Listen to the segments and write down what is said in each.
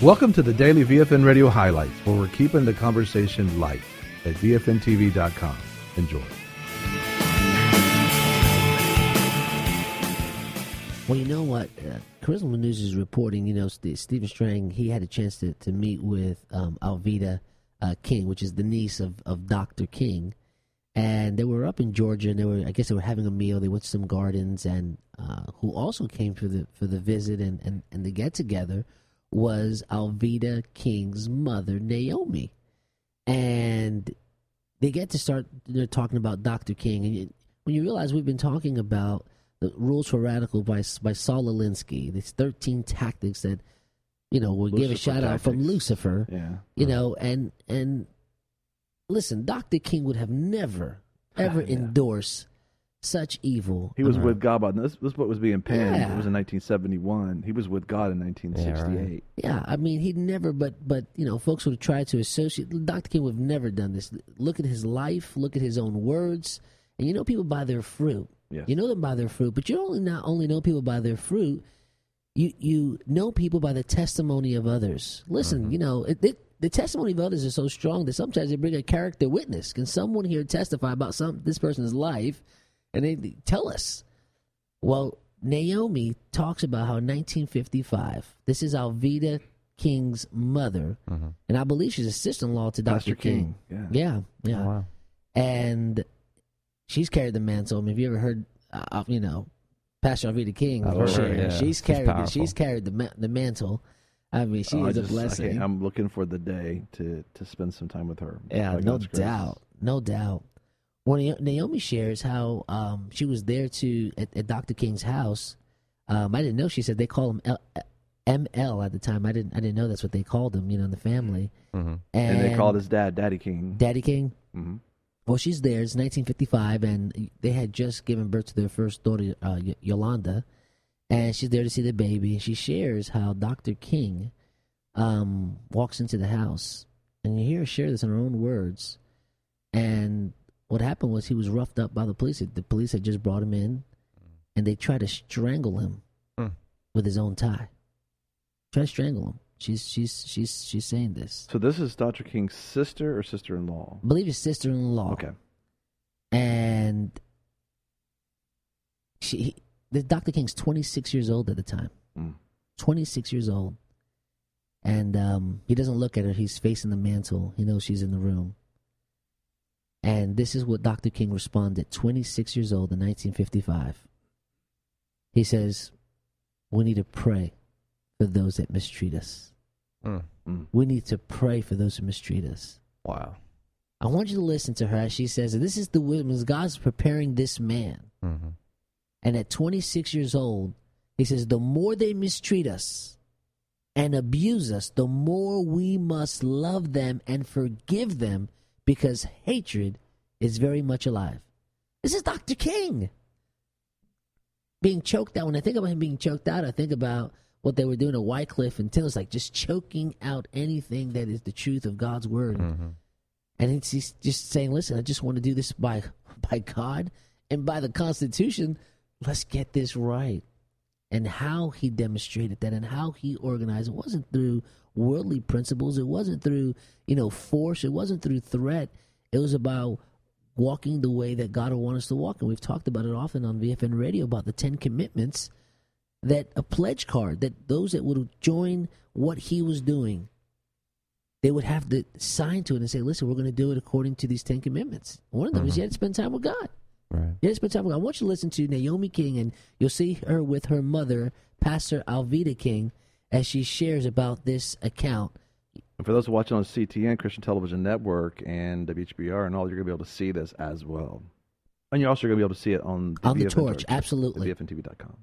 Welcome to the Daily VFN Radio Highlights, where we're keeping the conversation light at VFNTV.com. Enjoy. Well, you know what? Charisma News is reporting, Stephen Strang, he had a chance to meet with Alveda King, which is the niece of Dr. King. And they were up in Georgia, and they were having a meal. They went to some gardens, and who also came for the visit and the get-together was Alveda King's mother, Naomi. And they get to start talking about Dr. King. And when you realize we've been talking about the Rules for Radical by Saul Alinsky, these 13 tactics that, we'll give a shout out from Lucifer. Yeah. And listen, Dr. King would have never, ever endorsed such evil. He was with God. This book was being penned. Yeah. It was in 1971. He was with God in 1968. Yeah, I mean, he'd never, but folks would have tried to associate. Dr. King would have never done this. Look at his life. Look at his own words. And people by their fruit. Yes. You know them by their fruit, but you not only know people by their fruit, you know people by the testimony of others. Listen, the testimony of others is so strong that sometimes they bring a character witness. Can someone here testify about this person's life? And they tell us. Well, Naomi talks about how in 1955, this is Alveda King's mother, and I believe she's a sister-in-law to Dr. King. Yeah. Oh, wow. And she's carried the mantle. I mean, have you ever heard, Pastor Alveda King share? Yeah. She's carried the mantle. I mean, she is a blessing. I'm looking for the day to spend some time with her. Yeah, no doubt. Well, Naomi shares how she was there at Dr. King's house. I didn't know. She said they call him ML at the time. I didn't know that's what they called him. In the family. Mm-hmm. And they called his dad Daddy King. Daddy King. Mm-hmm. Well, she's there. It's 1955, and they had just given birth to their first daughter, Yolanda, and she's there to see the baby. And she shares how Dr. King walks into the house, and you hear her share this in her own words. And what happened was he was roughed up by the police. The police had just brought him in, and they tried to strangle him with his own tie. Try to strangle him. She's saying this. So this is Dr. King's sister or sister-in-law? I believe his sister-in-law. Okay. And Dr. King's 26 years old at the time. 26 years old. And he doesn't look at her. He's facing the mantle. He knows she's in the room. And this is what Dr. King responded, 26 years old in 1955. He says, we need to pray for those that mistreat us. We need to pray for those who mistreat us. Wow. I want you to listen to her as she says, this is the wisdom. God's preparing this man. Mm-hmm. And at 26 years old, he says, the more they mistreat us and abuse us, the more we must love them and forgive them, because hatred is very much alive. This is Dr. King being choked out. When I think about him being choked out, I think about what they were doing at Wycliffe and Tillis, like just choking out anything that is the truth of God's word. Mm-hmm. And he's just saying, listen, I just want to do this by God and by the Constitution. Let's get this right. And how he demonstrated that and how he organized. It wasn't through worldly principles. It wasn't through, force. It wasn't through threat. It was about walking the way that God would want us to walk. And we've talked about it often on VFN Radio about the 10 commitments, that a pledge card, that those that would join what he was doing, they would have to sign to it and say, listen, we're going to do it according to these 10 commitments. One of them is you had to spend time with God. Right. You had to spend time with God. I want you to listen to Naomi King, and you'll see her with her mother, Pastor Alveda King, as she shares about this account. And for those watching on CTN, Christian Television Network, and WHBR and all, you're going to be able to see this as well. And you're also going to be able to see it on the VFN Torch, absolutely. VFNTV.com.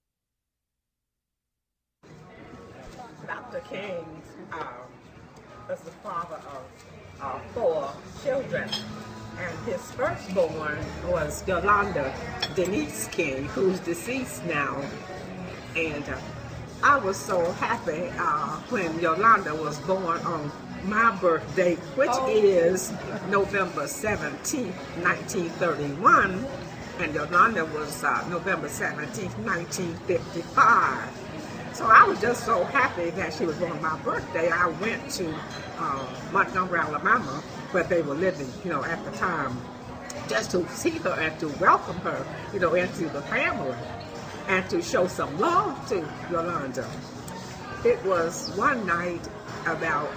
Dr. King was the father of 4 children. And his firstborn was Yolanda Denise King, who's deceased now. And I was so happy when Yolanda was born on my birthday, which is November 17th, 1931. And Yolanda was November 17th, 1955. So I was just so happy that she was on my birthday. I went to Montgomery, Alabama, but they were living, at the time, just to see her and to welcome her, into the family and to show some love to Yolanda. It was one night about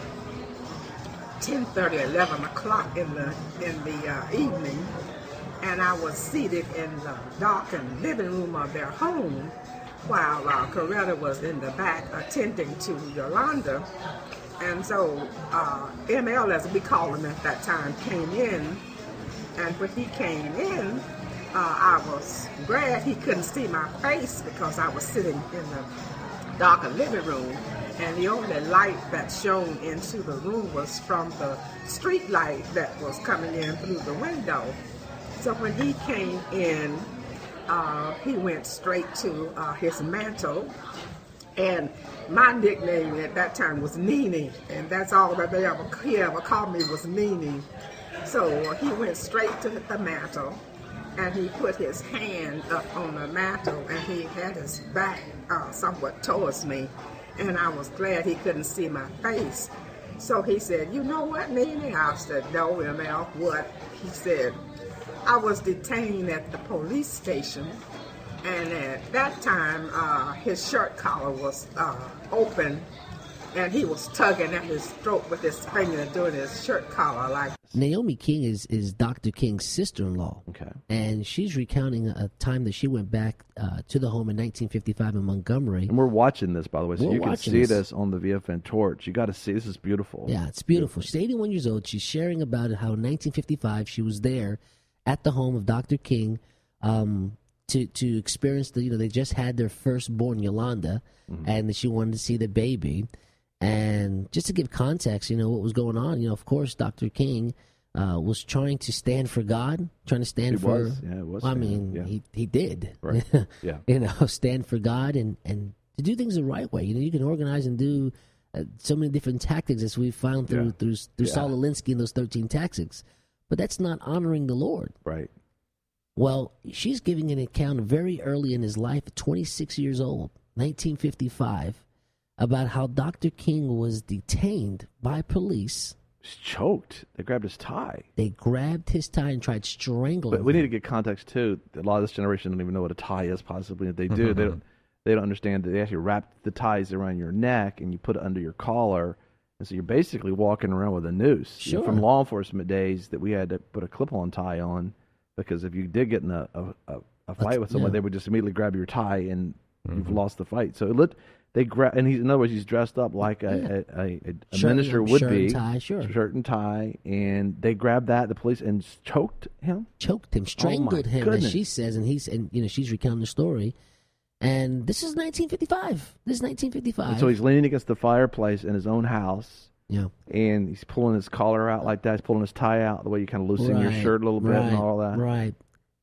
10:30, 11 o'clock in the evening, and I was seated in the darkened living room of their home while Coretta was in the back attending to Yolanda. And so ML, as we call him at that time, came in, and when he came in, I was glad he couldn't see my face because I was sitting in the darkened living room, and the only light that shone into the room was from the street light that was coming in through the window. So when he came in, he went straight to his mantle, and my nickname at that time was Nene, and that's all that he ever called me was Nene. So he went straight to the mantle, and he put his hand up on the mantle, and he had his back somewhat towards me, and I was glad he couldn't see my face. So he said, "You know what, Nene?" I said, "No, ML, what?" He said, "I was detained at the police station, and at that time his shirt collar was open, and he was tugging at his throat with his finger doing his shirt collar like." Naomi King is Dr. King's sister-in-law. Okay. And she's recounting a time that she went back to the home in 1955 in Montgomery. And we're watching this, by the way, so We're you can watching see this. this on the VFN torch. You got to see. This is beautiful. Yeah, it's beautiful. She's 81 years old. She's sharing about how in 1955 she was there at the home of Dr. King to experience they just had their firstborn, Yolanda, and she wanted to see the baby. And just to give context, what was going on, of course, Dr. King was trying to stand for God, trying to stand He for. was. Yeah, it was. I mean, yeah. he did. Right. Yeah. Stand for God and to do things the right way. You can organize and do so many different tactics as we found through Saul Alinsky and those 13 tactics. But that's not honoring the Lord. Right. Well, she's giving an account very early in his life, 26 years old, 1955, about how Dr. King was detained by police. He's choked. They grabbed his tie. They grabbed his tie and tried strangling But we need him. to get context too. A lot of this generation don't even know what a tie is. Possibly, if they do, they don't understand that they actually wrap the ties around your neck and you put it under your collar, and so you're basically walking around with a noose. Sure. From law enforcement days, that we had to put a clip-on tie on, because if you did get in a fight with someone, they would just immediately grab your tie and you've lost the fight. So they grab, and in other words, he's dressed up like a minister would shirt be, and tie, sure. shirt and tie, and they grabbed the police, and choked him. Choked him, strangled him, goodness. as she says, and she's recounting the story. And this is 1955. This is 1955. And so he's leaning against the fireplace in his own house. Yeah. And he's pulling his collar out like that. He's pulling his tie out the way you kind of loosen your shirt a little bit and all that. Right.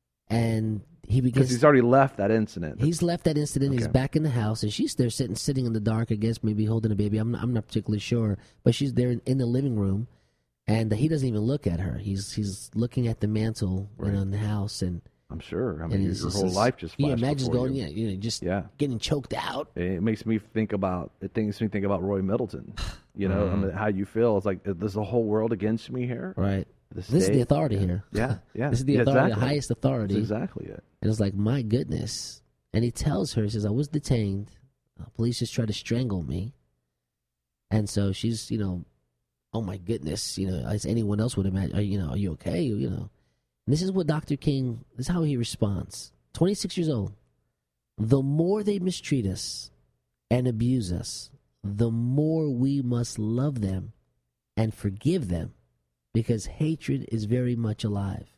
And he Because begins. he's already left that incident. He's left that incident. He's Okay. back in the house, and she's there sitting in the dark. I guess maybe holding a baby. I'm not particularly sure, but she's there in the living room, and he doesn't even look at her. He's looking at the mantle in the house, and I'm sure. I and mean, it's your just- whole life just flashed imagines before going, you. just Yeah. getting choked out. It makes me think about Roy Middleton. I mean, how you feel. It's like, there's a whole world against me here. Right. The This is the state. authority here. Yeah, yeah. This is the Yeah, authority, exactly. the highest authority. That's exactly it. And it's like, my goodness. And he tells her, he says, I was detained. Police just tried to strangle me. And so she's, oh my goodness, as anyone else would imagine, are you okay? And this is what Dr. King, this is how he responds. 26 years old. The more they mistreat us and abuse us, the more we must love them and forgive them, because hatred is very much alive.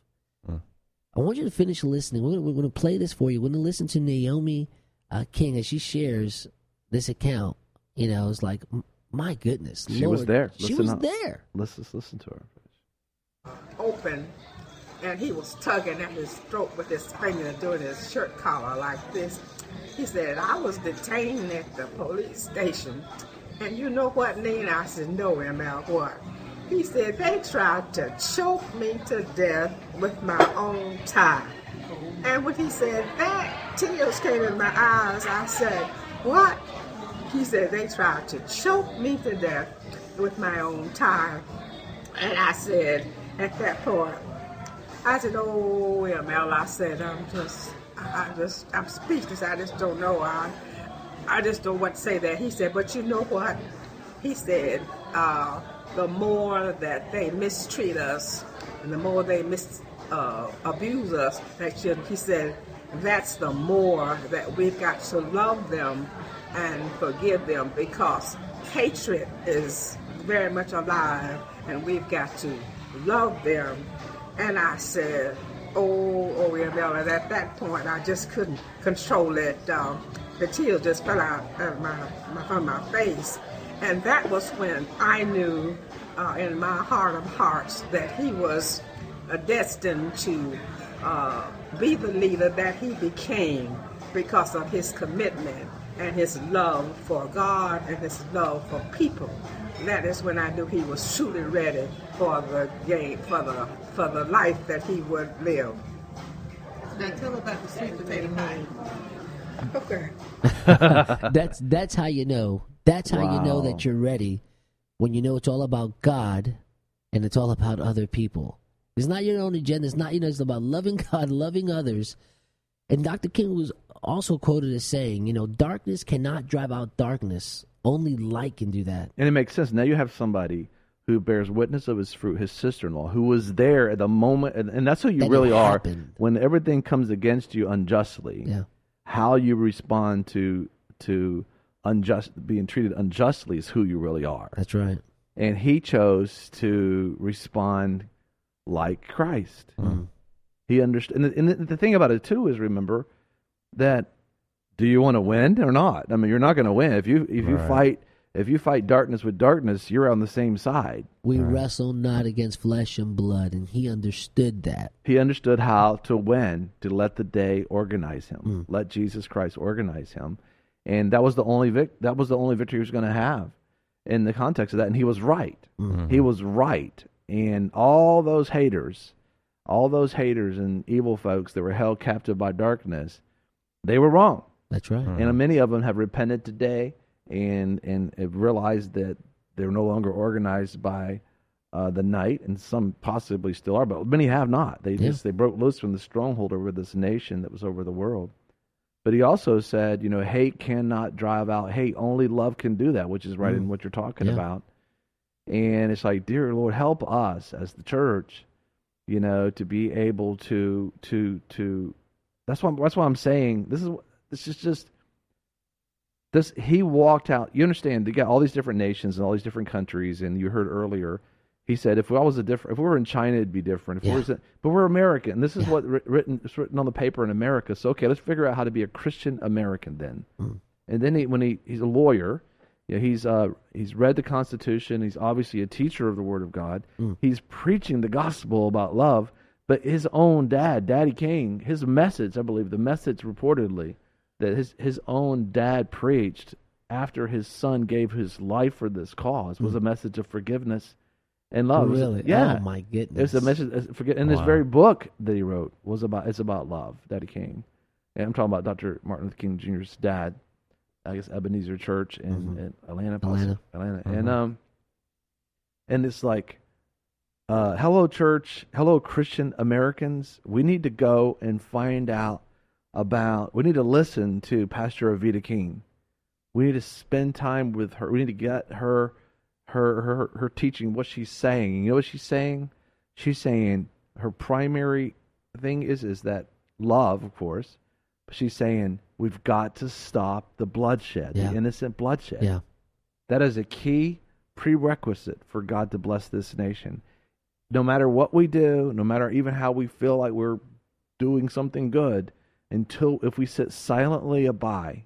I want you to finish listening. We're going to play this for you. We're going to listen to Naomi King as she shares this account. It's like, my goodness, She Lord, was there. She Listen was up. there. Let's just listen to her. Open, and he was tugging at his throat with his finger doing his shirt collar like this. He said, I was detained at the police station. And you know what, Nina? I said, no, ML, what? He said, they tried to choke me to death with my own tie. And when he said that, tears came in my eyes. I said, what? he said they tried to choke me to death with my own tie. And I said, at that point, I said, oh, ML, I said, I'm speechless. I just don't know. I just don't want to say that. He said, but you know what? He said, the more that they mistreat us and the more they abuse us, he said, that's the more that we've got to love them and forgive them, because hatred is very much alive and we've got to love them. And I said, oh, ML, and at that point I just couldn't control it. The tears just fell out of from my face. And that was when I knew in my heart of hearts that he was destined to be the leader that he became because of his commitment and his love for God and his love for people. That is when I knew he was truly ready for the game, for the life that he would live. Now tell about the sweet potato pie. Okay. That's how you know. That's how you know Wow. that you're ready, when you know it's all about God and it's all about other people. It's not your own agenda. It's not, it's about loving God, loving others. And Dr. King was also quoted as saying, darkness cannot drive out darkness. Only light can do that. And it makes sense. Now you have somebody who bears witness of his fruit, his sister-in-law, who was there at the moment, and that's who you That it really are. happened. When everything comes against you unjustly, Yeah. how you respond to being treated unjustly is who you really are. That's right. And he chose to respond like Christ. Mm. He understood. And the thing about it too is, remember that, do you want to win or not? I mean, you're not going to win if you fight darkness with darkness. You're on the same side. We wrestle not against flesh and blood, and he understood that. He understood how to win, to let the day organize him, let Jesus Christ organize him, and that was the only victory he was going to have in the context of that. And he was right. Mm-hmm. He was right. And all those haters and evil folks that were held captive by darkness, they were wrong. That's right. And many of them have repented today and have realized that they're no longer organized by the night, and some possibly still are, but many have not. They broke loose from the stronghold over this nation that was over the world. But he also said, hate cannot drive out hate. Only love can do that, which is right in what you're talking about. And it's like, dear Lord, help us as the church, to be able to. That's why I'm saying this is just. He walked out. You understand? They got all these different nations and all these different countries, and you heard earlier. He said, if we were in China, it'd be different. But we're American. This is what it's written on the paper in America. So okay, let's figure out how to be a Christian American then. And then he's a lawyer. He's read the Constitution. He's obviously a teacher of the Word of God. He's preaching the gospel about love. But his own dad, Daddy King, his message, I believe, the message reportedly that his own dad preached after his son gave his life for this cause was a message of forgiveness and love. Really? Yeah. Oh my goodness. It's a message. And this very book that he wrote it's about love, Daddy King. And I'm talking about Dr. Martin Luther King Jr.'s dad. I guess Ebenezer Church in Atlanta. Mm-hmm. And it's like, hello church, hello Christian Americans. We need to go and find out we need to listen to Pastor Avita King. We need to spend time with her. We need to get her teaching, what she's saying. You know what she's saying? She's saying her primary thing is that love, of course. But she's saying we've got to stop the bloodshed, the innocent bloodshed. Yeah. That is a key prerequisite for God to bless this nation. No matter what we do, no matter even how we feel like we're doing something good, if we sit silently by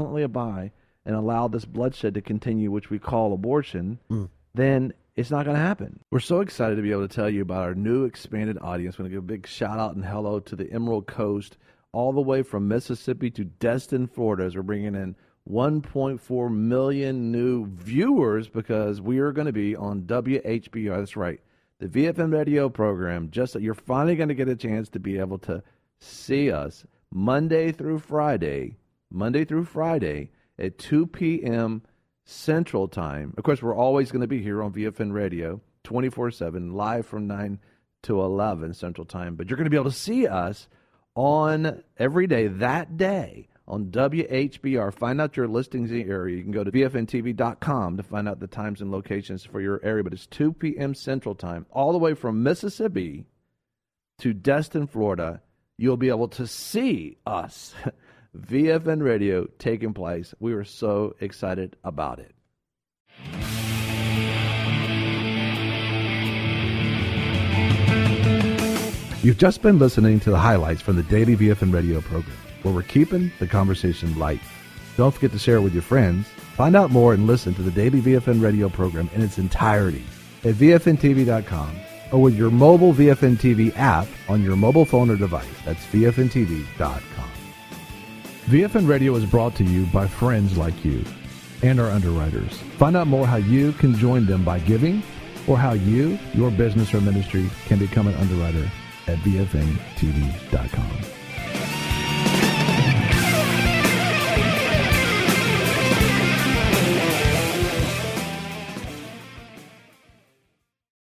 and allow this bloodshed to continue, which we call abortion, then it's not going to happen. We're so excited to be able to tell you about our new expanded audience. We're going to give a big shout out and hello to the Emerald Coast, all the way from Mississippi to Destin, Florida, as we're bringing in 1.4 million new viewers because we are going to be on WHBR. That's right, the VFM radio program. You're finally going to get a chance to be able to see us Monday through Friday at 2 p.m. Central Time. Of course, we're always going to be here on VFN Radio, 24/7, live from 9 to 11 Central Time. But you're going to be able to see us on every day, that day, on WHBR. Find out your listings in the area. You can go to VFNTV.com to find out the times and locations for your area. But it's 2 p.m. Central Time, all the way from Mississippi to Destin, Florida. You'll be able to see us, VFN Radio, taking place. We were so excited about it. You've just been listening to the highlights from the daily VFN Radio program, where we're keeping the conversation light. Don't forget to share it with your friends. Find out more and listen to the daily VFN Radio program in its entirety at VFNTV.com or with your mobile VFN TV app on your mobile phone or device. That's VFNTV.com. VFN Radio is brought to you by friends like you and our underwriters. Find out more how you can join them by giving or how you, your business or ministry, can become an underwriter at VFNTV.com.